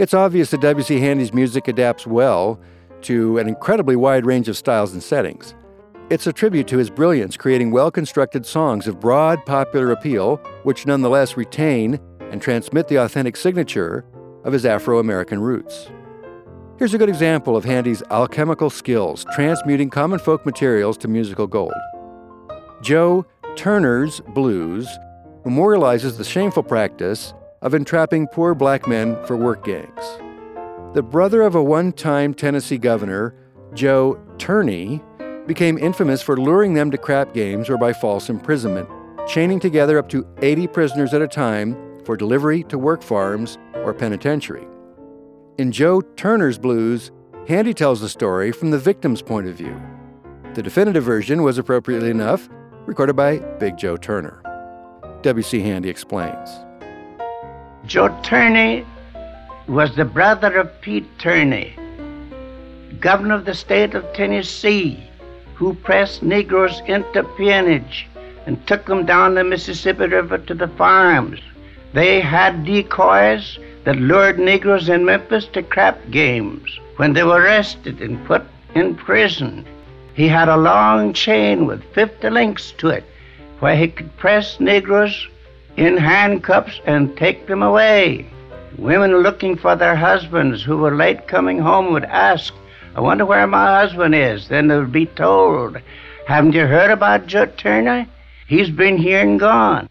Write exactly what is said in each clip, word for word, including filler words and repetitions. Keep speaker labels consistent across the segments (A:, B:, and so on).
A: It's obvious that W C. Handy's music adapts well to an incredibly wide range of styles and settings. It's a tribute to his brilliance creating well-constructed songs of broad popular appeal, which nonetheless retain and transmit the authentic signature of his Afro-American roots. Here's a good example of Handy's alchemical skills, transmuting common folk materials to musical gold. Joe Turner's Blues memorializes the shameful practice of entrapping poor black men for work gangs. The brother of a one-time Tennessee governor, Joe Turney, became infamous for luring them to crap games or by false imprisonment, chaining together up to eighty prisoners at a time for delivery to work farms or penitentiary. In Joe Turner's Blues, Handy tells the story from the victim's point of view. The definitive version was, appropriately enough, recorded by Big Joe Turner. W C. Handy explains.
B: Joe Turney was the brother of Pete Turney, governor of the state of Tennessee, who pressed Negroes into peonage and took them down the Mississippi River to the farms. They had decoys that lured Negroes in Memphis to crap games. When they were arrested and put in prison, he had a long chain with fifty links to it where he could press Negroes in handcuffs and take them away. Women looking for their husbands who were late coming home would ask, "I wonder where my husband is." Then they would be told, "Haven't you heard about Joe Turner? He's been here and gone."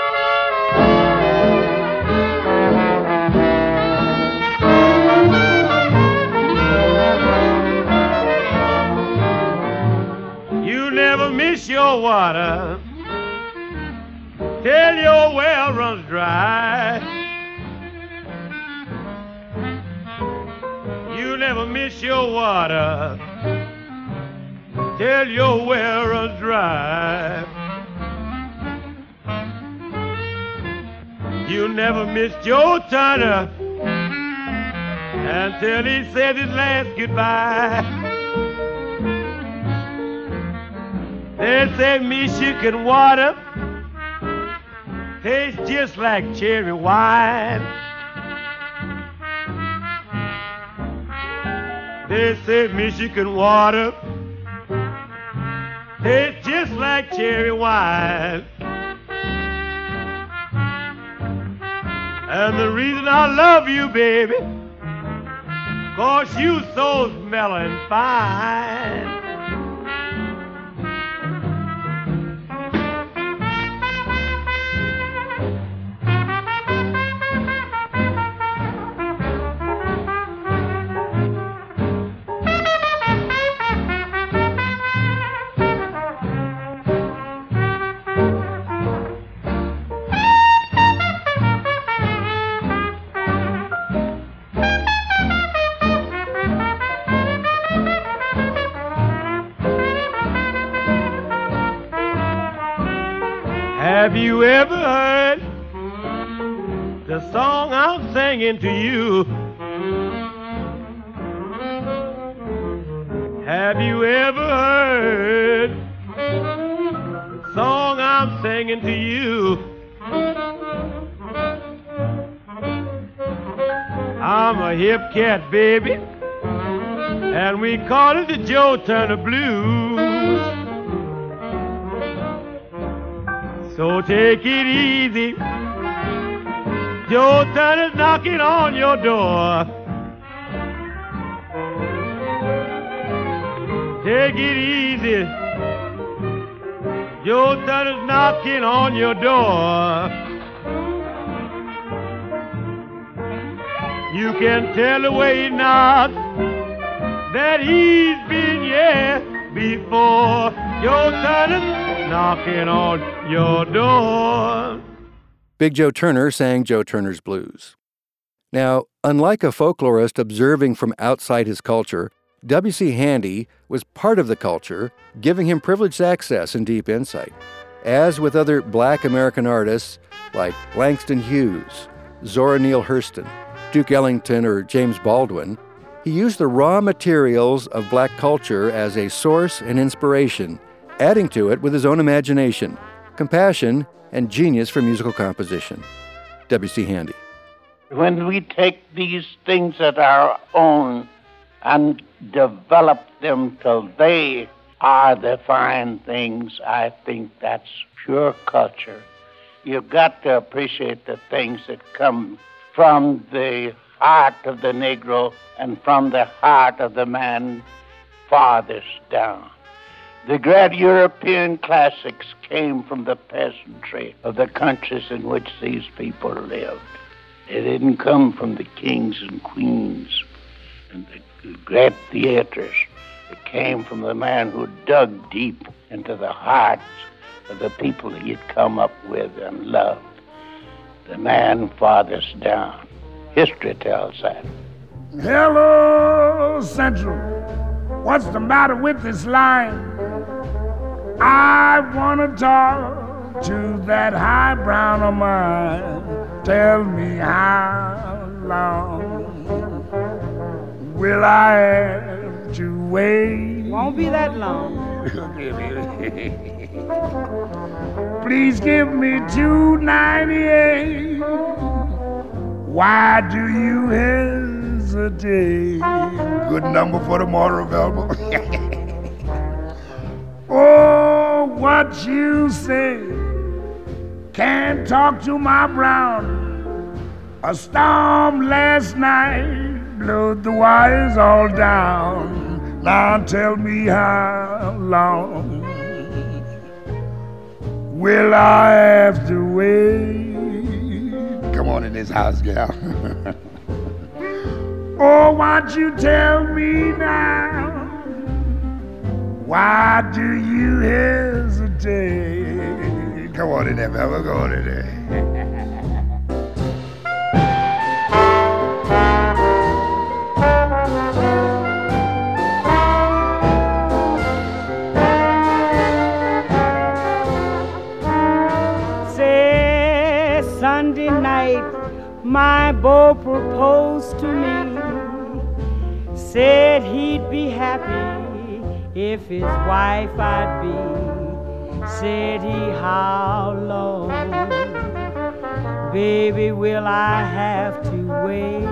C: You never miss your water till your well runs dry. You never miss your water till your well runs dry. You never missed Joe Turner until he said his last goodbye. They say Michigan water tastes just like cherry wine. They say Michigan water tastes just like cherry wine. And the reason I love you, baby, 'cause you so smelling fine. Have you ever heard the song I'm singing to you? Have you ever heard the song I'm singing to you? I'm a hip cat, baby, and we call it the Joe Turner Blues. So take it easy, Joe Turner's knocking on your door. Take it easy, Joe Turner's knocking on your door. You can tell the way he knocks that he's been here before. Joe Turner's knocking on your door.
A: Big Joe Turner sang Joe Turner's Blues. Now, unlike a folklorist observing from outside his culture, W C. Handy was part of the culture, giving him privileged access and deep insight. As with other black American artists like Langston Hughes, Zora Neale Hurston, Duke Ellington, or James Baldwin, he used the raw materials of black culture as a source and inspiration, adding to it with his own imagination, compassion, and genius for musical composition. W C. Handy.
B: When we take these things that are our own and develop them till they are the fine things, I think that's pure culture. You've got to appreciate the things that come from the heart of the Negro and from the heart of the man farthest down. The great European classics came from the peasantry of the countries in which these people lived. They didn't come from the kings and queens and the great theaters. It came from the man who dug deep into the hearts of the people he had come up with and loved. The man farthest down. History tells that.
D: Hello, Central. What's the matter with this line? I want to talk to that high brown of mine. Tell me how long will I have to wait?
E: Won't be that long.
D: Please give me two ninety-eight. Why do you hesitate? Good number for the Motor Velma. Oh, what you say? Can't talk to my brown. A storm last night blew the wires all down. Now tell me how long will I have to wait? Come on in this house, gal. Oh, why'd you tell me now? Why do you hesitate? Come on in there, fella. Go on in there.
E: Say, Sunday night, my beau proposed to me. Said he'd be happy if his wife I'd be. Said he, how long, baby, will I have to wait?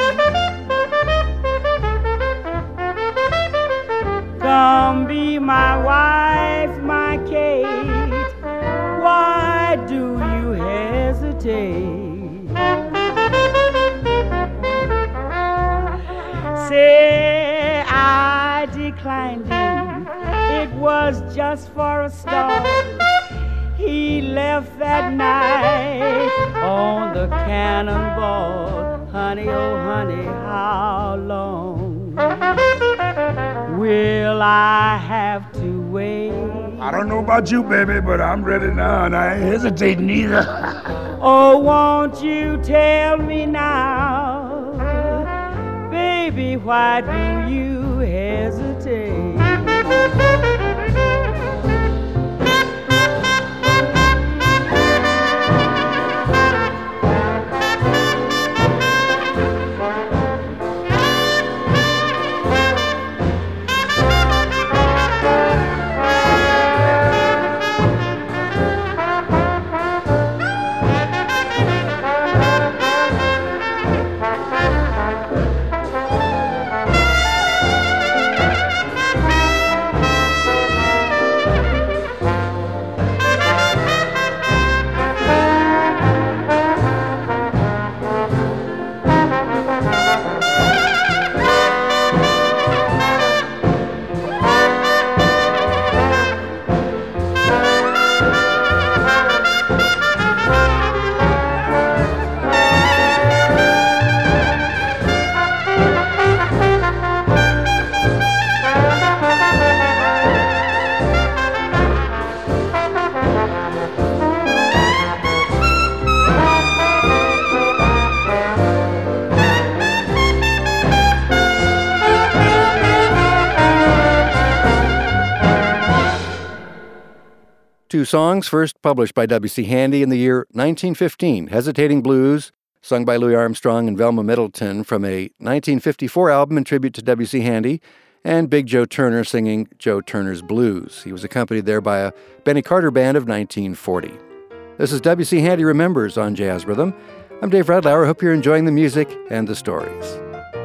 E: Come be my wife, my Kate. Why do you hesitate? Say I declined him. It was just for a start. He left that night on the cannonball. Honey, oh honey, how long will I have to wait?
D: I don't know about you, baby, but I'm ready now, and I ain't hesitating either.
E: Oh, won't you tell me now, baby, why do you hesitate?
A: Two songs first published by W C Handy in the year nineteen fifteen, Hesitating Blues, sung by Louis Armstrong and Velma Middleton from a nineteen fifty-four album in tribute to W C Handy, and Big Joe Turner singing Joe Turner's Blues. He was accompanied there by a Benny Carter band of nineteen forty. This is W C Handy Remembers on Jazz Rhythm. I'm Dave Radlauer. Hope you're enjoying the music and the stories.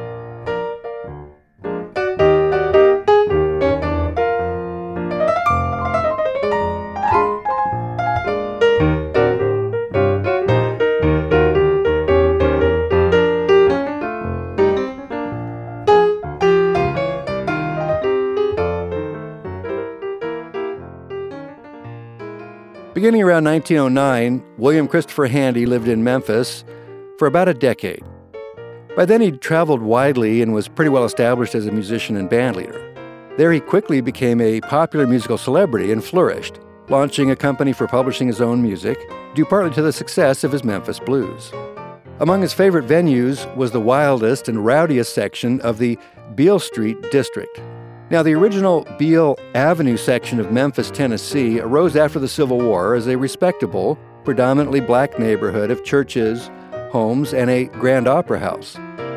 A: Beginning around nineteen oh nine, William Christopher Handy lived in Memphis for about a decade. By then he'd traveled widely and was pretty well established as a musician and bandleader. There he quickly became a popular musical celebrity and flourished, launching a company for publishing his own music, due partly to the success of his Memphis blues. Among his favorite venues was the wildest and rowdiest section of the Beale Street District. Now, the original Beale Avenue section of Memphis, Tennessee, arose after the Civil War as a respectable, predominantly black neighborhood of churches, homes, and a grand opera house.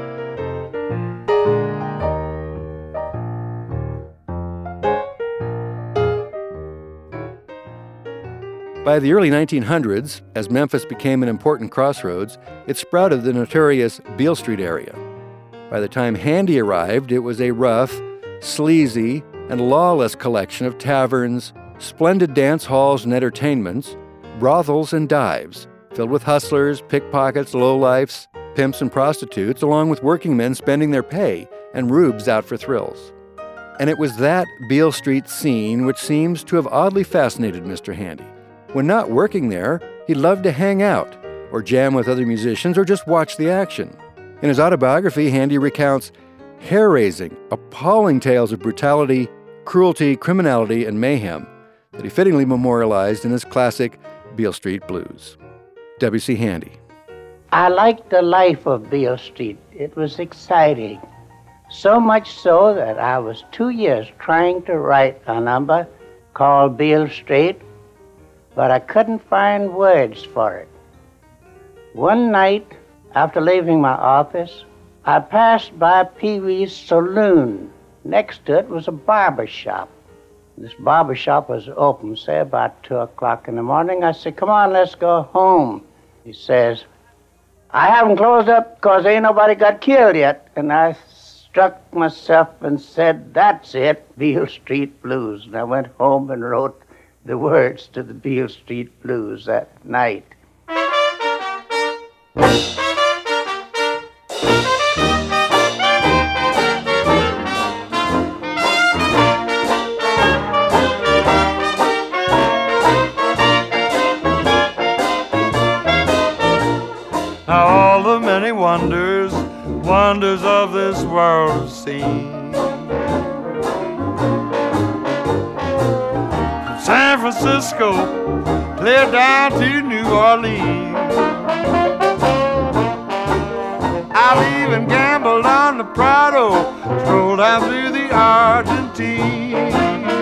A: By the early nineteen hundreds, as Memphis became an important crossroads, it sprouted the notorious Beale Street area. By the time Handy arrived, it was a rough, sleazy, and lawless collection of taverns, splendid dance halls and entertainments, brothels and dives, filled with hustlers, pickpockets, lowlifes, pimps and prostitutes, along with working men spending their pay and rubes out for thrills. And it was that Beale Street scene which seems to have oddly fascinated Mister Handy. When not working there, he loved to hang out, or jam with other musicians, or just watch the action. In his autobiography, Handy recounts hair-raising, appalling tales of brutality, cruelty, criminality, and mayhem that he fittingly memorialized in his classic Beale Street Blues. W C. Handy.
B: I liked the life of Beale Street. It was exciting. So much so that I was two years trying to write a number called Beale Street, but I couldn't find words for it. One night, after leaving my office, I passed by Pee Wee's Saloon. Next to it was a barber shop. This barber shop was open, say, about two o'clock in the morning. I said, come on, let's go home. He says, I haven't closed up because ain't nobody got killed yet. And I struck myself and said, that's it, Beale Street Blues. And I went home and wrote the words to the Beale Street Blues that night.
C: All the many wonders, wonders of this world seen. From San Francisco, clear down to New Orleans. I've even gambled on the Prado, strolled down through the Argentine.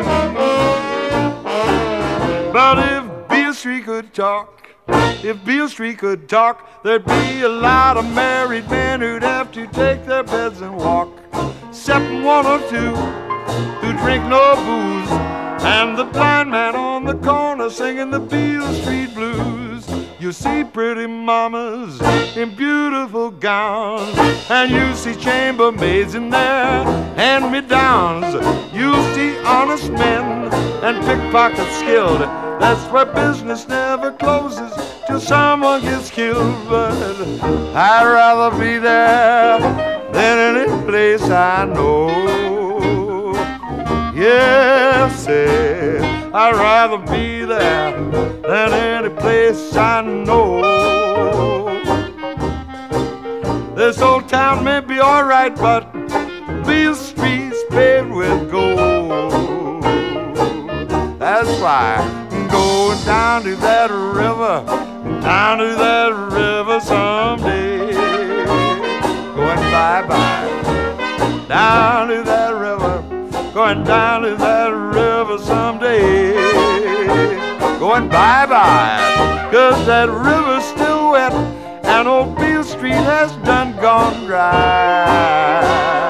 C: But if Beale Street could talk, if Beale Street could talk, there'd be a lot of married men who'd have to take their beds and walk. Except one or two who drink no booze, and the blind man on the corner singing the Beale Street Blues. You see pretty mamas in beautiful gowns, and you see chambermaids in their hand-me-downs. You see honest men and pickpockets skilled. That's where business never closes till someone gets killed. But I'd rather be there than any place I know. Yes, sir, I'd rather be there than any place I know. This old town may be alright, but Beale Street's paved with gold. That's why going down to that river, down to that river someday. Going bye-bye, down to that river, going down to that river someday. Going bye-bye, cause that river's still wet, and old Beale Street has done gone dry.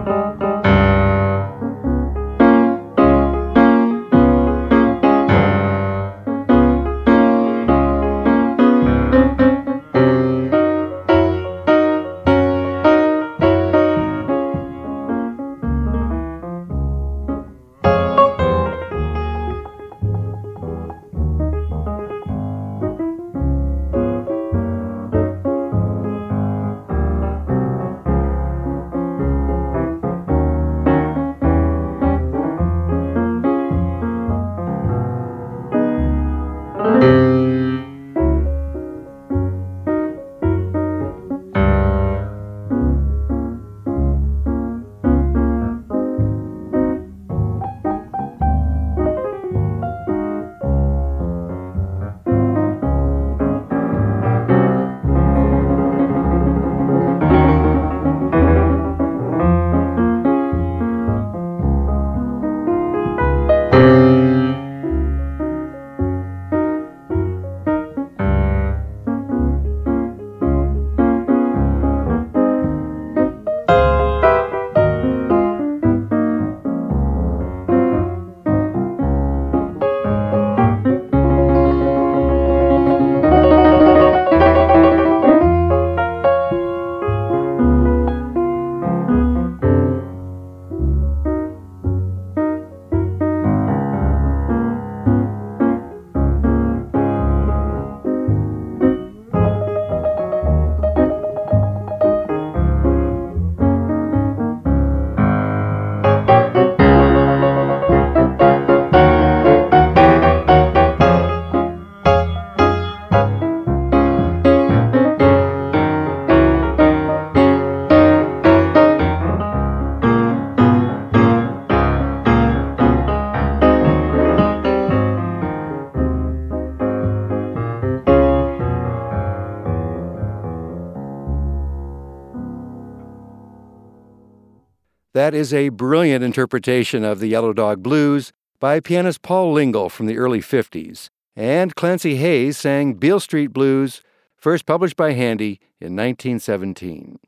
A: That is a brilliant interpretation of the Yellow Dog Blues by pianist Paul Lingle from the early fifties. And Clancy Hayes sang Beale Street Blues, first published by Handy in nineteen seventeen.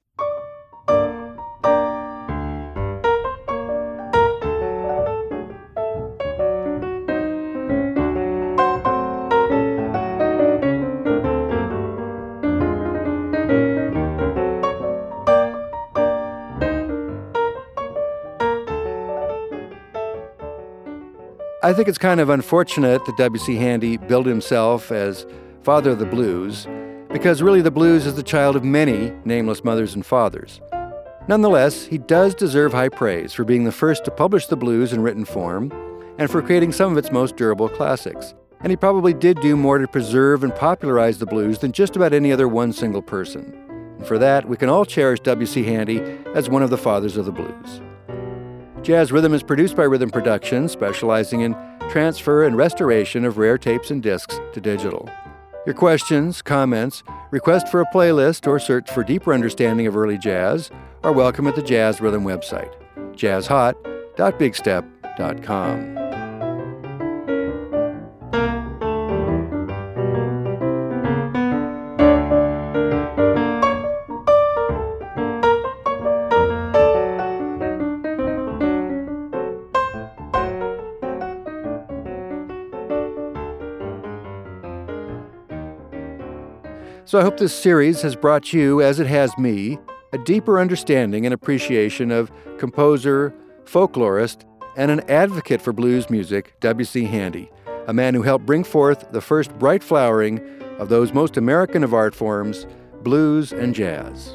A: I think it's kind of unfortunate that W C. Handy billed himself as father of the blues, because really the blues is the child of many nameless mothers and fathers. Nonetheless, he does deserve high praise for being the first to publish the blues in written form and for creating some of its most durable classics. And he probably did do more to preserve and popularize the blues than just about any other one single person. And for that, we can all cherish W C. Handy as one of the fathers of the blues. Jazz Rhythm is produced by Rhythm Productions, specializing in transfer and restoration of rare tapes and discs to digital. Your questions, comments, request for a playlist, or search for deeper understanding of early jazz are welcome at the Jazz Rhythm website, jazz hot dot big step dot com. So I hope this series has brought you, as it has me, a deeper understanding and appreciation of composer, folklorist, and an advocate for blues music, W C. Handy, a man who helped bring forth the first bright flowering of those most American of art forms, blues and jazz.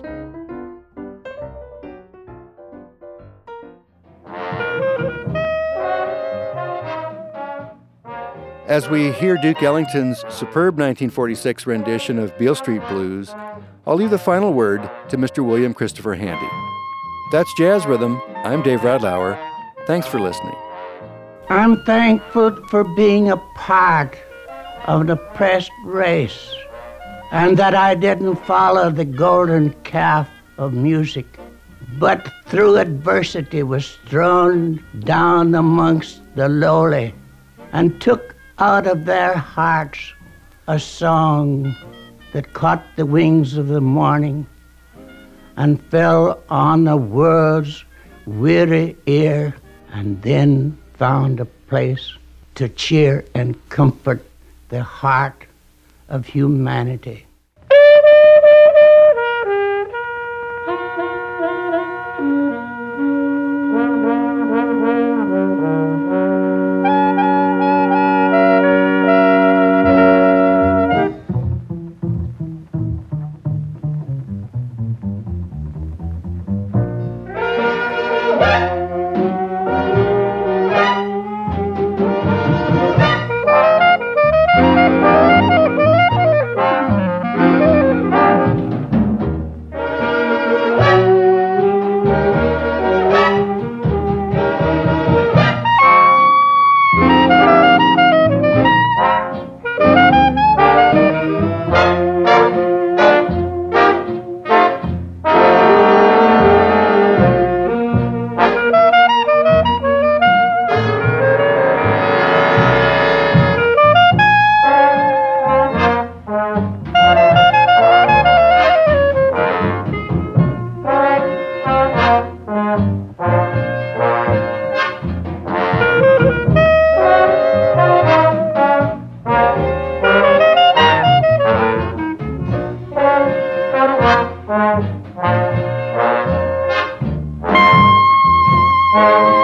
A: As we hear Duke Ellington's superb nineteen forty-six rendition of Beale Street Blues, I'll leave the final word to Mister William Christopher Handy. That's Jazz Rhythm. I'm Dave Radlauer. Thanks for listening.
B: I'm thankful for being a part of the oppressed race, and that I didn't follow the golden calf of music, but through adversity was thrown down amongst the lowly and took out of their hearts a song that caught the wings of the morning and fell on the world's weary ear, and then found a place to cheer and comfort the heart of humanity.
F: Thank you.